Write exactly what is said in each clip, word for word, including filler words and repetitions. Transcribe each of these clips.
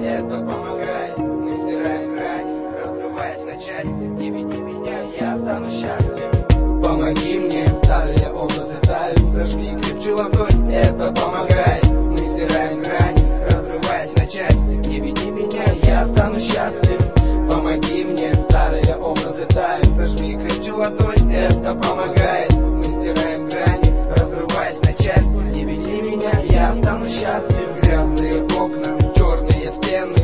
это помогает. Мы стираем грани, разрываясь на части. Не веди меня, я стану счастлив. Помоги мне, старые образы тают. Зажми крепче ладонь, это помогает. Мы стираем грани, разрываясь на части. Не веди меня, я стану счастлив. Помоги мне, старые образы тают. Зажми крепче ладонь, это помогает. Мы стираем грани, разрываясь на части. Не веди меня, я стану счастлив. Грязные окна, черные стены,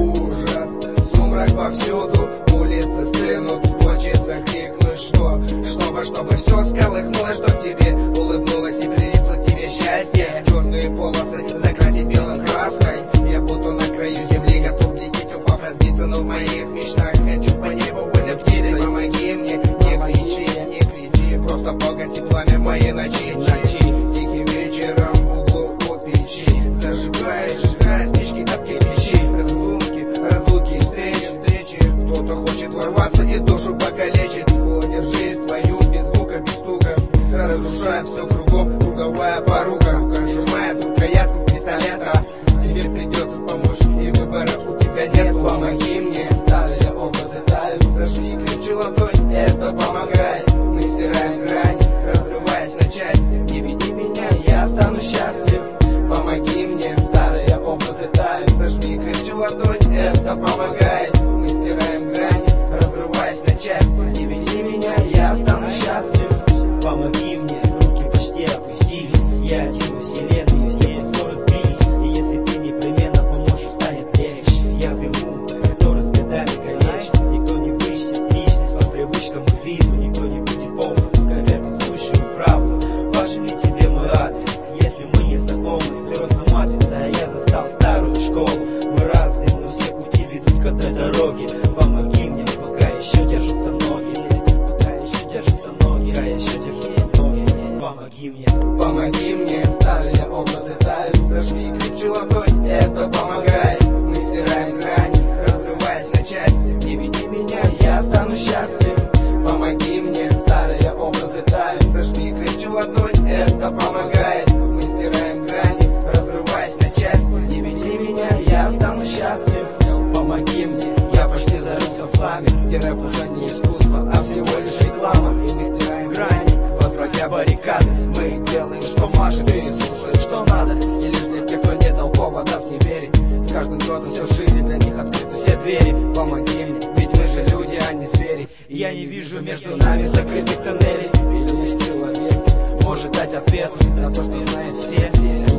ужас, сумрак повсюду, улицы стынут, хочется крикнуть, что, чтобы, чтобы все сколыхнулось, чтоб тебе улыбнулось и прилипло к тебе счастье. Черные полосы закрасить белым краской, я буду на краю земли, готов лететь, упав, разбиться, но в моих мечтах хочу по небу вольно птицей. Помоги мне, не кричи, не кричи, просто погаси пламя моей ночи, ночи. Тихим вечером в углу у печи зажигаешь, сжигая спички об кирпичи. Разлуки, разлуки, встречи, встречи. Кто-то хочет ворваться и душу покалечить. Входит в жизнь твою без звука, без стука, разрушая все кругом, круговая порука. Рука сжимает рукоятку пистолета. Тебе придется помочь, и выбора у тебя нет. Помоги мне, старые образы тают. Зажми крепче ладонь, это помогает. Мы стираем грани, разрываясь на части. Не веди меня, я стану счастлив. Помоги мне, старые образы тают. Зажми крепче ладонь, это помогает. Мы стираем грани, разрываясь на части. Не веди меня, я стану счастлив. Помоги мне, руки почти опустились. Я один во вселенной, и все взоры сбились. И если ты непременно поможешь, станет легче. Я в дыму, который с годами колечит. Никто не вычтет личность по привычкам и виду. Никто не будет поводом коверкать сущую правду. Важен ли тебе мой адрес? Если мы не знакомы, ты ростом матрица, а я застал старую школу. Мы разные, но все пути ведут к одной дороге. Помоги мне, пока еще держатся ноги. Пока еще держатся ноги, пока еще держатся ноги. Помоги мне. Помоги мне, старые образы тают. Зажми крепче ладонь, это помогает. Мы стираем грани, разрываясь на части. Не веди меня, я стану счастлив. Помоги мне, старые образы тают. Зажми крепче ладонь, это помогает. Мы стираем грани, разрываясь на части. Не веди меня, я стану счастлив. Помоги мне, я почти зарылся в хламе, где рэп уже не искусство, а всего лишь реклама. И мы стираем грани, возвратя баррикады. Мы делаем, что машет, и слушаем, что надо. И лишь для тех, кто не дал повода в не верить. С каждым годом все шире, для них открыты все двери. Помоги мне, ведь мы же люди, а не звери. И я не вижу между нами закрытых тоннелей. И лишь человек может дать ответ на то, что знает все.